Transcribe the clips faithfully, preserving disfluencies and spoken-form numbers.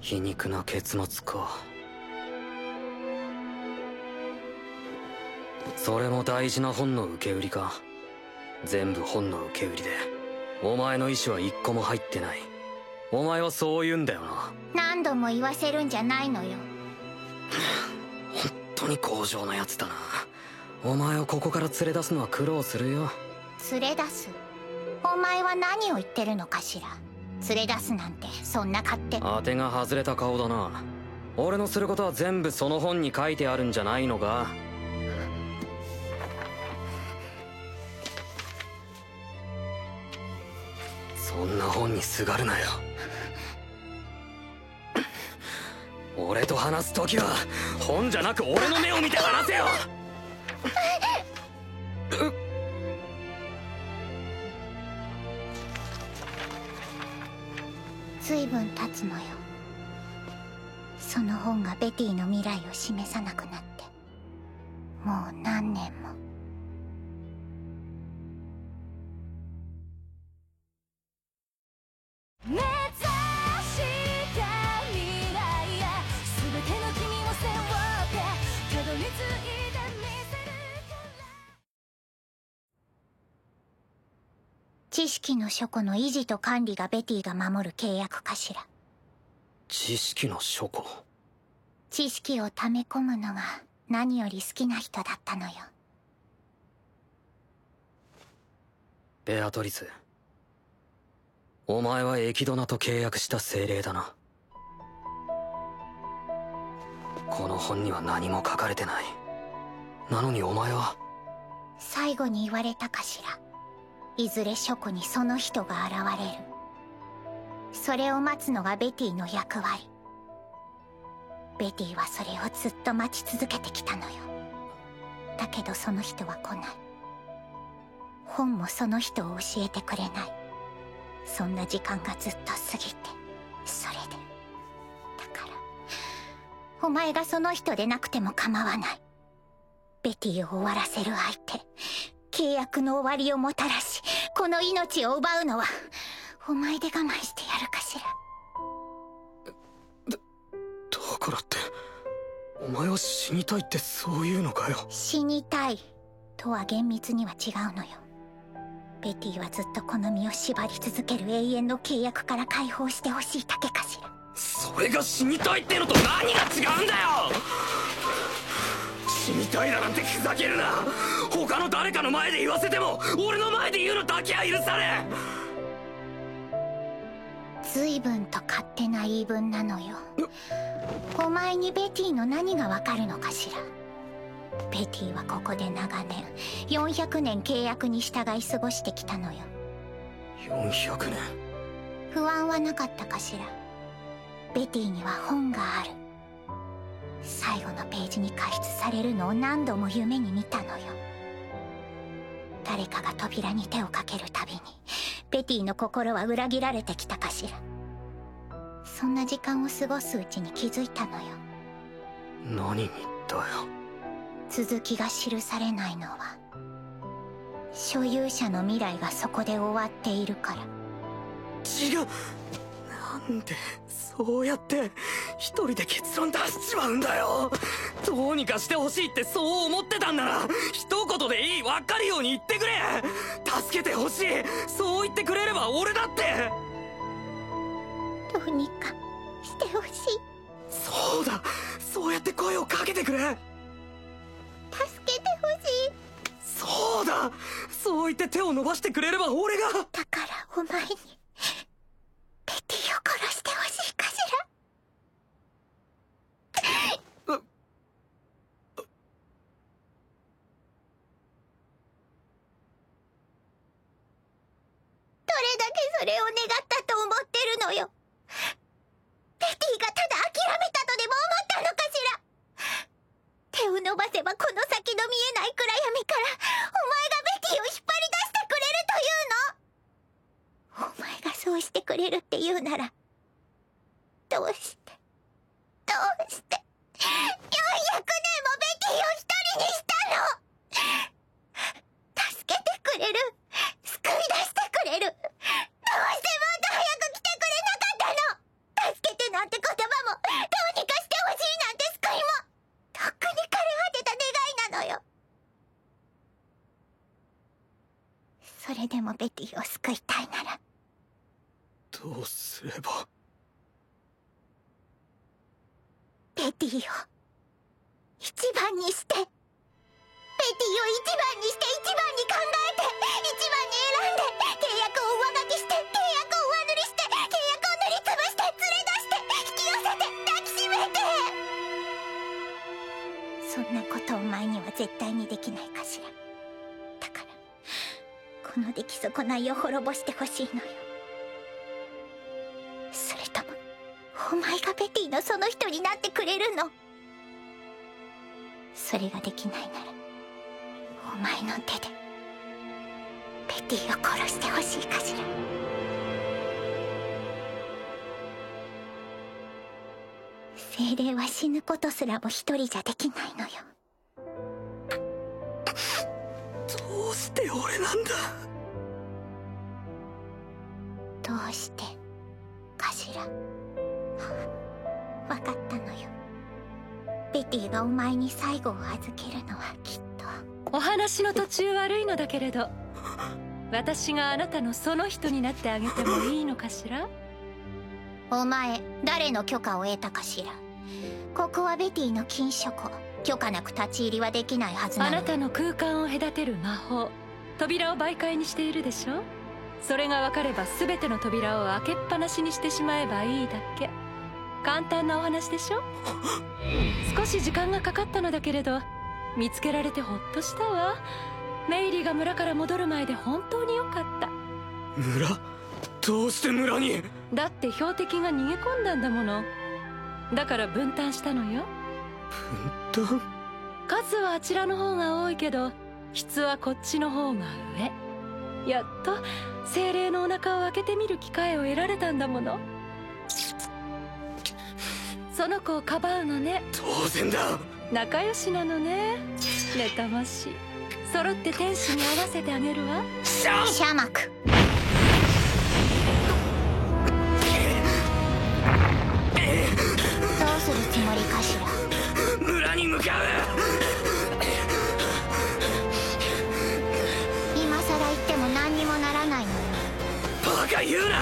皮肉な結末か。それも大事な本の受け売りか。全部本の受け売りでお前の意思は一個も入ってない。お前はそう言うんだよな。 何度も言わせるんじゃないのよ。 本当に強情なやつだな。お前をここから連れ出すのは苦労するよ。 連れ出す？お前は何を言ってるのかしら。連れ出すなんてそんな勝手。 当てが外れた顔だな。俺のすることは全部その本に書いてあるんじゃないのか。そんな本にすがるなよ。俺と話す時は本じゃなく俺の目を見て話せよ。 随分経つのよ。その本がベティの未来を示さなくなってもう何年も。目指した未来へ全ての君を背負ってたどり着いてみせるから。知識の書庫の維持と管理がベティが守る契約かしら。 知識の書庫。 知識を溜め込むのが何より好きな人だったのよ。 ベアトリス、お前はエキドナと契約した精霊だな。この本には何も書かれてない。なのにお前は。 最後に言われたかしら。いずれ書庫にその人が現れる。それを待つのがベティの役割。ベティはそれをずっと待ち続けてきたのよ。だけどその人は来ない。本もその人を教えてくれない。そんな時間がずっと過ぎて、それで。だから、お前がその人でなくても構わない。ベティを終わらせる相手、契約の終わりをもたらし、この命を奪うのは、お前で我慢してやるかしら。 だ、だからって、お前は死にたいってそういうのかよ。 死にたいとは厳密には違うのよ。ベティはずっとこの身を縛り続ける永遠の契約から解放してほしいだけかしら。 それが死にたいってのと何が違うんだよ。死にたいだなんてふざけるな。他の誰かの前で言わせても俺の前で言うのだけは許され。 随分と勝手な言い分なのよ。お前にベティの何がわかるのかしら。ベティはここで長年よんひゃくねん契約に従い過ごしてきたのよ。 よんひゃくねん。 不安はなかったかしら。ベティには本がある。最後のページに加筆されるのを何度も夢に見たのよ。誰かが扉に手をかけるたびにベティの心は裏切られてきたかしら。そんな時間を過ごすうちに気づいたのよ。 何にだよ。 続きが記されないのは所有者の未来がそこで終わっているから。 違う。なんでそうやって一人で結論出しちまうんだよ。どうにかしてほしいってそう思ってたんなら一言でいい、分かるように言ってくれ。助けてほしい、そう言ってくれれば俺だって。 どうにかしてほしい。 そうだ、そうやって声をかけてくれ。 助けてほしい。 そうだ、そう言って手を伸ばしてくれれば俺が。 だからお前にベティを殺してほしいかしら。 うどれだけそれを願ったと思ってるのよ。ベティがただ諦めたとでも思ったのかしら。手を伸ばせばこの先の見えない暗闇からお前がベティを引っ張り出してくれるというの。お前がそうしてくれるって言うなら、どうしてどうしてよんひゃくねんもベティを一人にしたの。助けてくれる、救い出してくれる。どうしてもっと早く来てくれなかったの。助けてなんて言葉もそれでもベティを救いたいならどうすれば。 ベティを一番にして、ベティを一番にして一番に考えて一番に選んで、契約を上書きして、契約を上塗りして、契約を塗りつぶして、連れ出して、引き寄せて、抱きしめて。そんなことお前には絶対にできないかしら。だからこの出来損ないを滅ぼしてほしいのよ。それともお前がベティのその人になってくれるの？それができないならお前の手でベティを殺してほしいかしら。精霊は死ぬことすらも一人じゃできないのよ。 どうして俺なんだ。 どうしてかしら。分かったのよ。ベティがお前に最後を預けるのはきっと。 お話の途中悪いのだけれど、私があなたのその人になってあげてもいいのかしら。 お前誰の許可を得たかしら。ここはベティの禁書庫。許可なく立ち入りはできないはずなの。 あなたの空間を隔てる魔法、扉を媒介にしているでしょ。それが分かれば全ての扉を開けっぱなしにしてしまえばいいだけ。簡単なお話でしょ。少し時間がかかったのだけれど、見つけられてほっとしたわ。メイリーが村から戻る前で本当によかった。 村？どうして村に？ だって標的が逃げ込んだんだもの。だから分担したのよ。 分担？ 数はあちらの方が多いけど質はこっちの方が上。やっと精霊のお腹を開けてみる機会を得られたんだもの。その子をかばうのね。 当然だ。 仲良しなのね。妬ましい。揃って天使に会わせてあげるわ。 シャン！ シャマク。どうするつもりかしら。 村に向かう。 今さら言っても何にもならないのよ。 バカ言うな。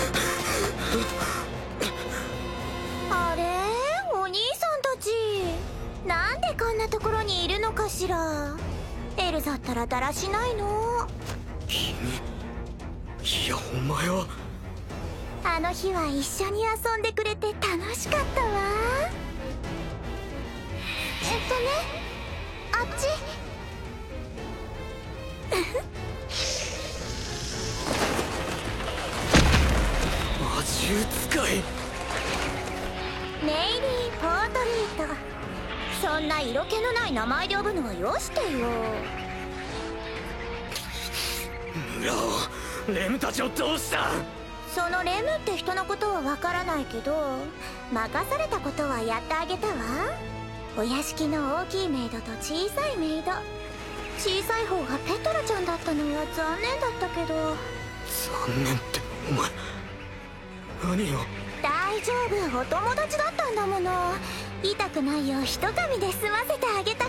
あれ、お兄さんたちなんでこんなところにいるのかしら。エルザったらだらしないの。 君、いやお前は。 あの日は一緒に遊んでくれて楽しかったわ。えっとね、あっち。 魔獣使い。 メイリー・ポートリート。そんな色気のない名前で呼ぶのはよしてよ。 村を、レムたちをどうした？ そのレムって人のことはわからないけど、任されたことはやってあげたわ。お屋敷の大きいメイドと小さいメイド。小さい方がペトラちゃんだったのは残念だったけど。 残念ってお前何を。 大丈夫、お友達だったんだもの。痛くないようひとかみで済ませてあげたから。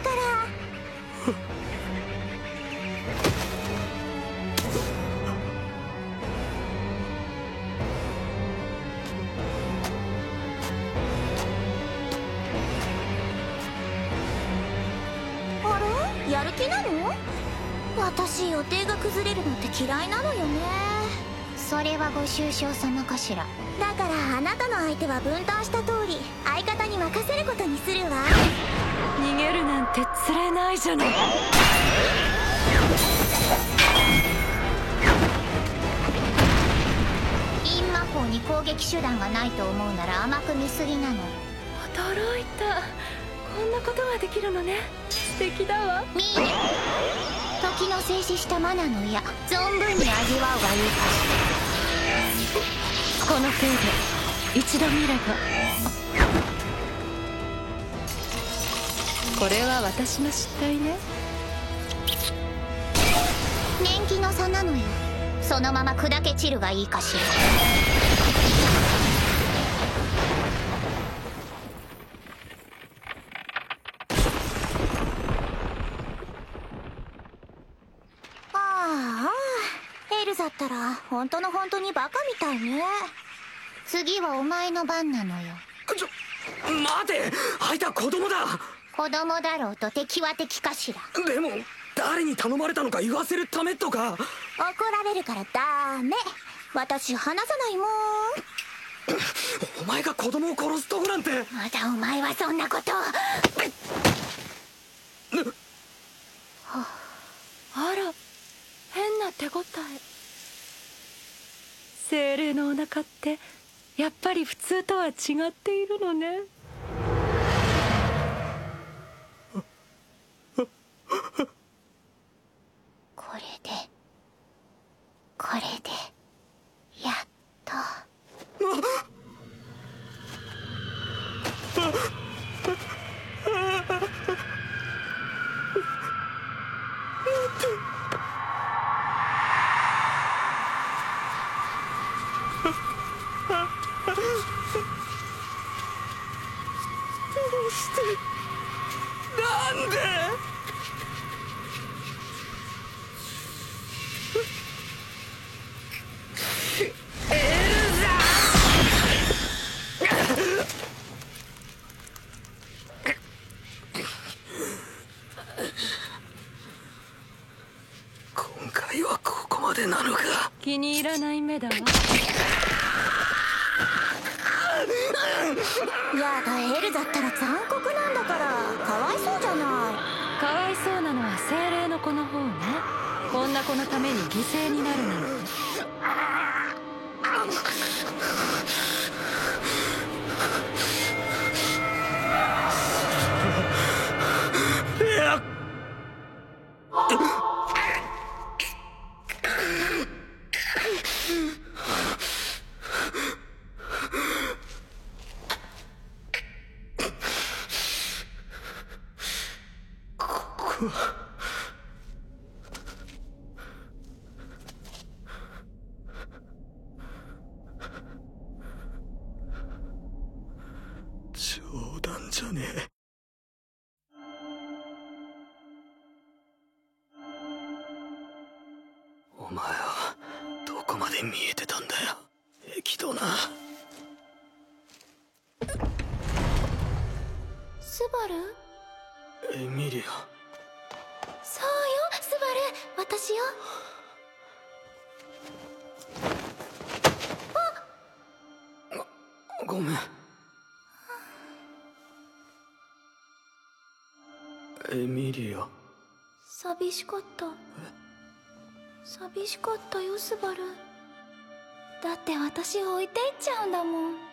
あら、やる気なの？私予定が崩れるのって嫌いなのよね。それはご愁傷様かしら。だからあなたの相手は分担した通り相方に任せることにするわ。 逃げるなんてつれないじゃない。 陰魔法に攻撃手段がないと思うなら甘く見すぎなの。 驚いた。こんなことができるのね。素敵だわ。 ミーネ、時の静止したマナの矢存分に味わうがいいかしら。 この程度一度見れば。これは私の失態ね。 年季の差なのよ。そのまま砕け散るがいいかしら。ああ、 ルザったら本当の本当にバカみたいね。次はお前の番なのよ。 ちょ待て、あいた子供だ。 子供だろうと敵は敵かしら。 でも誰に頼まれたのか言わせるためとか。 怒られるからダメ。私話さないもん。 お前が子供を殺すとこなんて。 まだお前はそんなことを。 あら、変な手応え。精霊のお腹ってやっぱり普通とは違っているのね。 これでこれでやっと。 どうしてなんで。エルザ今回はここまでなのか。 気に入らない目だわ。 やだ、エルザったら残酷なんだからかわいそうじゃない。 かわいそうなのは精霊の子の方ね。こんな子のために犠牲になるなんて。 いや冗談じゃねえ。お前はどこまで見えてたんだよ、適度な。 スバル？ エミリア。 そうよ、スバル、私よ。 ご、ごめん。エミリア。 寂しかった。寂しかったよ、スバル。だって私を置いていっちゃうんだもん。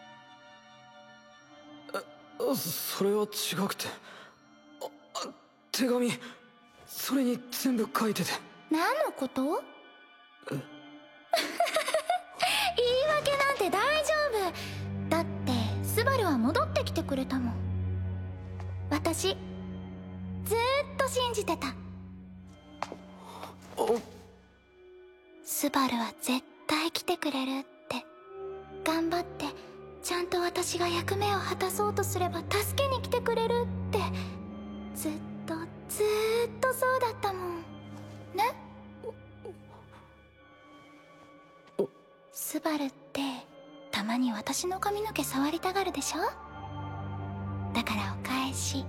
え、それは違くて。あ、手紙、それに全部書いてて。 何のこと？ え言い訳なんて大丈夫だって。スバルは戻ってきてくれたもん。私ずーっと信じてた。スバルは絶対来てくれるって。頑張ってちゃんと私が役目を果たそうとすれば助けに来てくれるって。ずっとずーっとそうだったもんね。スバルってたまに私の髪の毛触りたがるでしょ。だからお返し。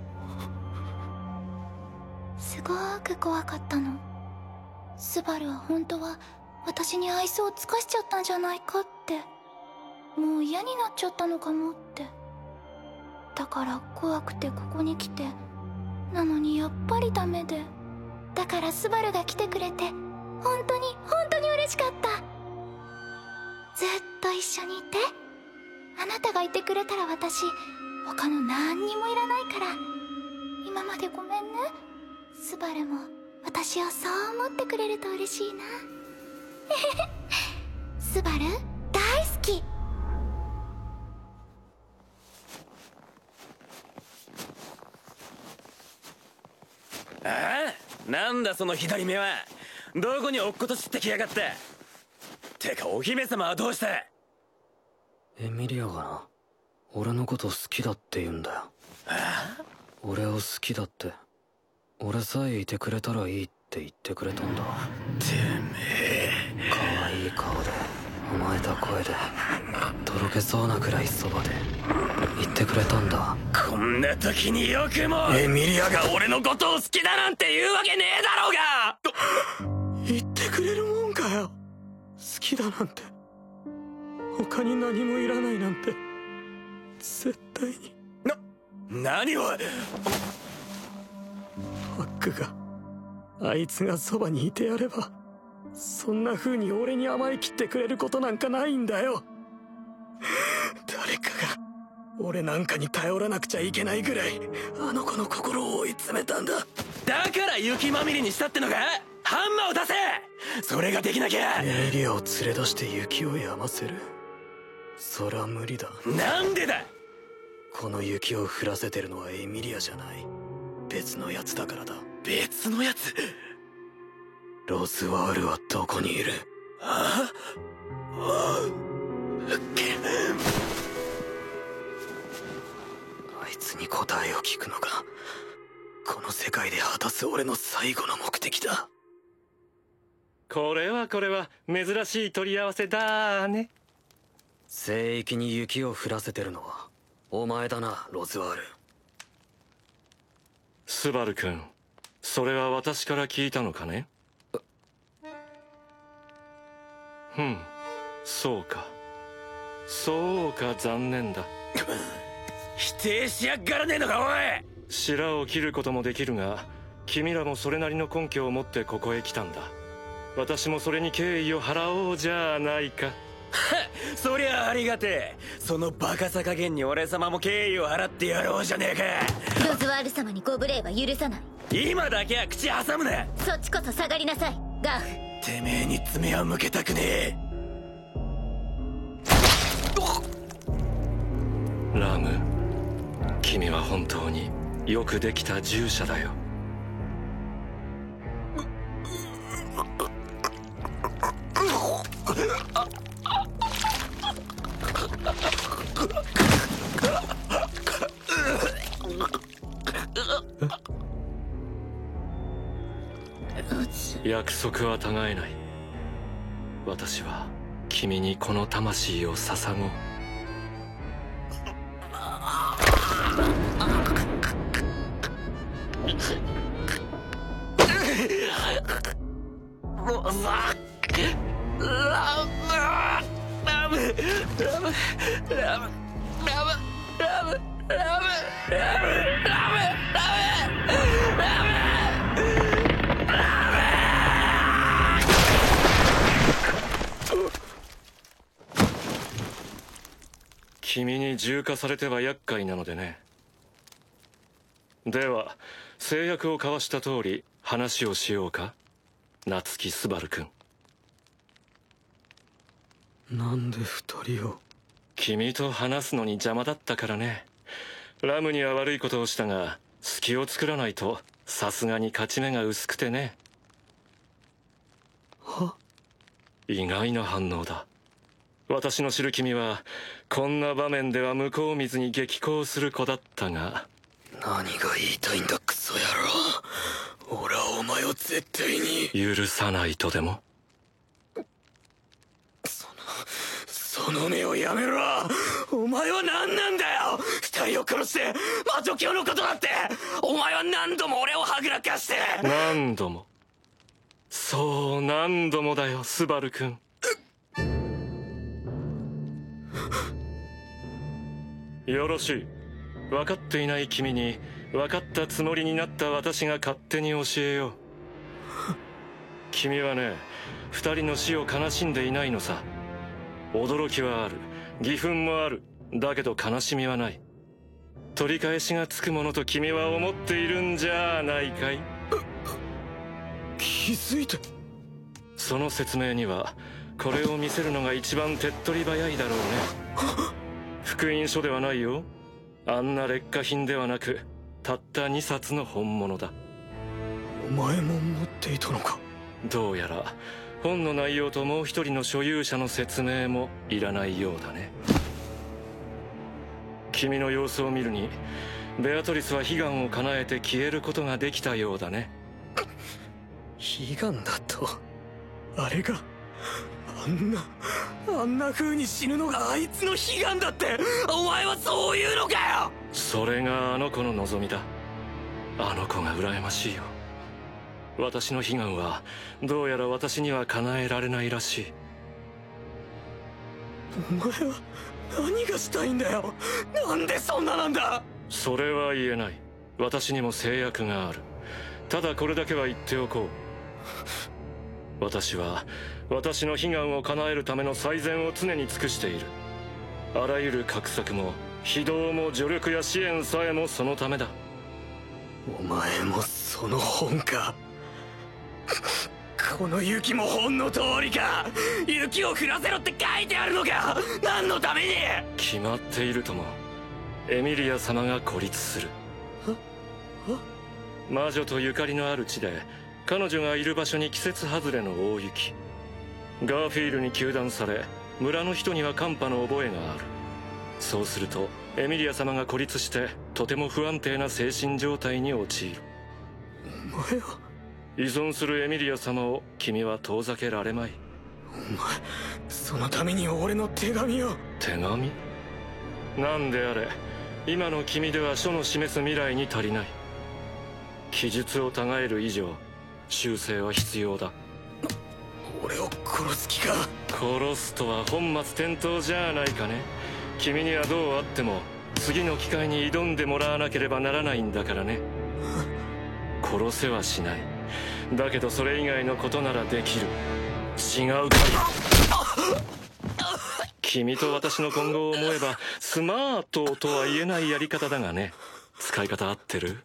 すごーく怖かったの。スバルは本当は私に愛想を尽かしちゃったんじゃないかって。もう嫌になっちゃったのかもって。だから怖くてここに来て。なのにやっぱりダメで。だからスバルが来てくれて本当に本当に嬉しかった。ずっと一緒にいて。あなたがいてくれたら私他の何にもいらないから。今までごめんね。スバルも私をそう思ってくれると嬉しいな。スバル大好き。 ああ、なんだその左目は。どこに落っこと知ってきやがった。てかお姫様はどうした。 エミリアがな、俺のこと好きだって言うんだよ。 ああ、 俺を好きだって。俺さえいてくれたらいいって言ってくれたんだ。 てめえた声でとろけそうなくらいそばで言ってくれたんだ。 こんな時によくもエミリアが俺のことを好きだなんて言うわけねえだろうが。言ってくれるもんかよ。好きだなんて、他に何もいらないなんて絶対に。 な何を。 ファックが、あいつがそばにいてやればそんな風に俺に甘えきってくれることなんかないんだよ。誰かが俺なんかに頼らなくちゃいけないぐらいあの子の心を追い詰めたんだ。 だから雪まみれにしたってのか。ハンマーを出せ。それができなきゃ。 エミリアを連れ出して雪を止ませる。そりゃ無理だ。 なんでだ。 この雪を降らせてるのはエミリアじゃない、別のやつだからだ。 別のやつ。 ロズワールはどこにいる。 あああいつに答えを聞くのがこの世界で果たす俺の最後の目的だ。 これはこれは珍しい取り合わせだね。 聖域に雪を降らせてるのはお前だな、ロズワール。 スバル君、それは私から聞いたのかね。ふん、そうかそうか、残念だ。 否定しやがらねえのかおい。 白を切ることもできるが、君らもそれなりの根拠を持ってここへ来たんだ。私もそれに敬意を払おうじゃないか。 そりゃありがてえ。そのバカさ加減に俺様も敬意を払ってやろうじゃねえか。 ロズワール様にご無礼は許さない。 今だけは口挟むな。 そっちこそ下がりなさい、ガーフ。 てめえに爪は向けたくねえ。 ラム、君は本当によくできた従者だよ。約束は違えない。私は君にこの魂を捧ごう。 ロザラムラムラムラムラムラムラムラムラム君に重化されては厄介なのでね。では制約を交わした通り話をしようか、夏木スバル君。 なんで二人を。 君と話すのに邪魔だったからね。ラムには悪いことをしたが隙を作らないとさすがに勝ち目が薄くてね。 は？ 意外な反応だ。私の知る君はこんな場面では向こう水に激高する子だったが。 何が言いたいんだクソ野郎。俺はお前を絶対に許さないとでも。 そのその目をやめろ。お前は何なんだよ。二人を殺して魔女教のことだってお前は何度も俺をはぐらかして。 何度も、そう何度もだよスバル君。よろしい。分かっていない君に分かったつもりになった私が勝手に教えよう。君はね、二人の死を悲しんでいないのさ。驚きはある、義憤もある、だけど悲しみはない。取り返しがつくものと君は思っているんじゃないかい。 気づいて。 その説明にはこれを見せるのが一番手っ取り早いだろうね。福音書ではないよ。あんな劣化品ではなくたったにさつの本物だ。 お前も持っていたのか。 どうやら本の内容ともう一人の所有者の説明もいらないようだね。君の様子を見るにベアトリスは悲願を叶えて消えることができたようだね。 悲願だと。あれがあんなあんな風に死ぬのがあいつの悲願だって、お前はそういうのかよ。 それがあの子の望みだ。あの子が羨ましいよ。私の悲願はどうやら私には叶えられないらしい。 お前は何がしたいんだよ。なんでそんななんだ。 それは言えない。私にも制約がある。ただこれだけは言っておこう。私は私の悲願を叶えるための最善を常に尽くしている。あらゆる画策も非道も助力や支援さえもそのためだ。 お前もその本か。この雪も本の通りか。雪を降らせろって書いてあるのか。何のために。 決まっているとも。エミリア様が孤立する。魔女とゆかりのある地で彼女がいる場所に季節外れの大雪。ガーフィールに糾弾され村の人には寒波の覚えがある。そうするとエミリア様が孤立してとても不安定な精神状態に陥る。 お前は依存するエミリア様を君は遠ざけられまい。 お前そのために俺の手紙を。 手紙？なんであれ今の君では書の示す未来に足りない。記述を違える以上修正は必要だ。 俺を殺す気か。 殺すとは本末転倒じゃないかね。君にはどうあっても次の機会に挑んでもらわなければならないんだからね。殺せはしない。だけどそれ以外のことならできる。違うかい。君と私の今後を思えばスマートとは言えないやり方だがね。使い方合ってる？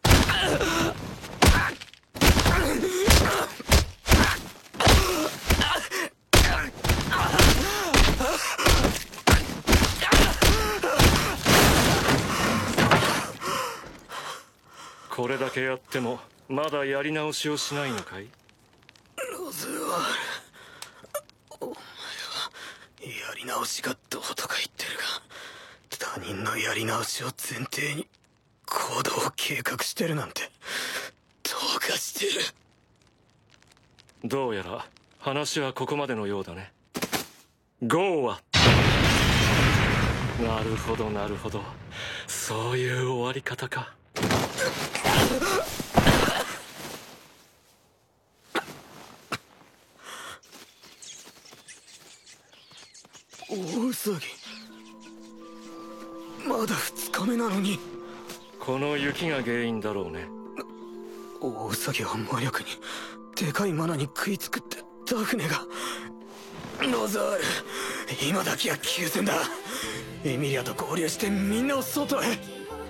これだけやってもまだやり直しをしないのかい？ ロズワール、お前はやり直しがどうとか言ってるが、他人のやり直しを前提に行動を計画してるなんてどうかしてる。 どうやら話はここまでのようだね。ゴーは。なるほどなるほど、そういう終わり方か。 大騒ぎ。まだ二日目なのに。 この雪が原因だろうね。 大ウサギは魔力にでかいマナに食いつくってダフネが。ロザール、今だけは休戦だ。エミリアと合流してみんなを外へ。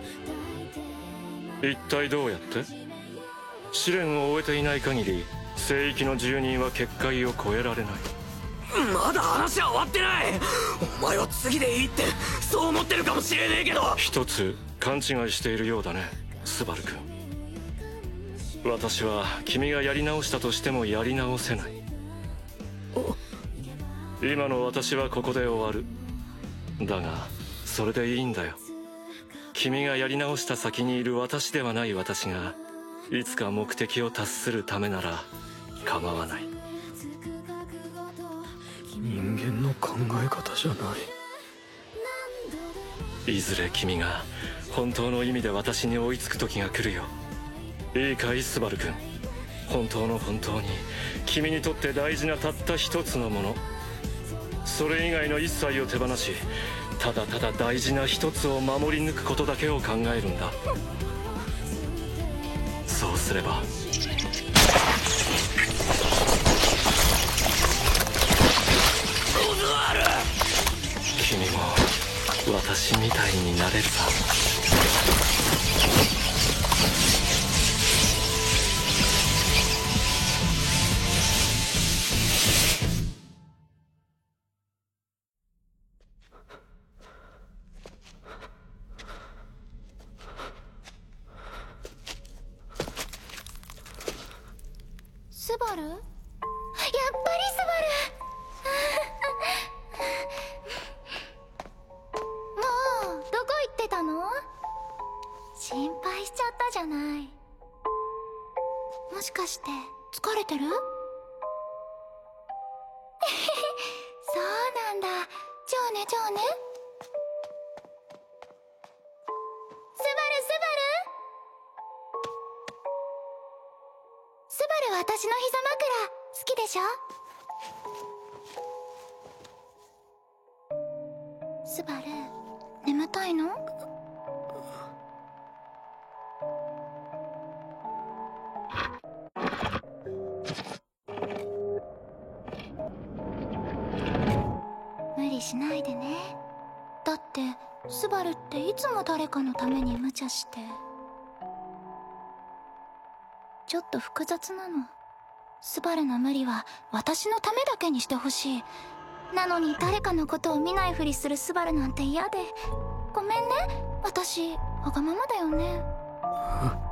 一体どうやって？試練を終えていない限り聖域の住人は結界を越えられない。 まだ話は終わってない。お前は次でいいってそう思ってるかもしれねえけど。 一つ勘違いしているようだね、スバル君。私は君がやり直したとしてもやり直せない。今の私はここで終わる。だがそれでいいんだよ。君がやり直した先にいる私ではない私がいつか目的を達するためなら構わない。 人間の考え方じゃない。 いずれ君が本当の意味で私に追いつく時が来るよ。いいかいスバル君、本当の本当に君にとって大事なたった一つのもの、それ以外の一切を手放しただただ大事な一つを守り抜くことだけを考えるんだ。そうすれば君も私みたいになれるさ。 スバル？やっぱりスバル。もうどこ行ってたの？心配しちゃったじゃない。もしかして疲れてる？ ねじゃあね。スバルスバルスバル、私の膝枕好きでしょ？スバル、眠たいの？無理しないでね。だってスバルっていつも誰かのために無茶して、ちょっと複雑なの。スバルの無理は私のためだけにしてほしい。なのに誰かのことを見ないふりするスバルなんて嫌で。ごめんね、私わがままだよね。